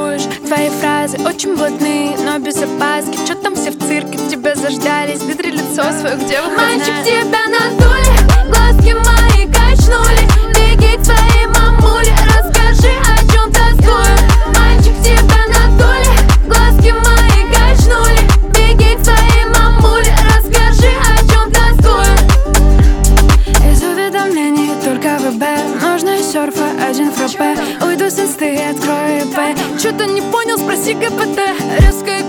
рифмуешь. Твои фразы очень блатные, но без опаски. Чё там все в цирке, тебя заждались. Вытри лицо свое, где вы? Мальчик, тебя надули, глазки мои качнули. Беги к своей мамуле, расскажи, о чем тоскую. Мальчик, тебя надули, глазки мои качнули. Беги к своей мамуле, расскажи, о чем тоскую. Из уведомлений только ВБ, нужно из серфа один фраппе. Уйду с инсты, открою ИП. Чё-то не понял, спроси ГПТ. Резкая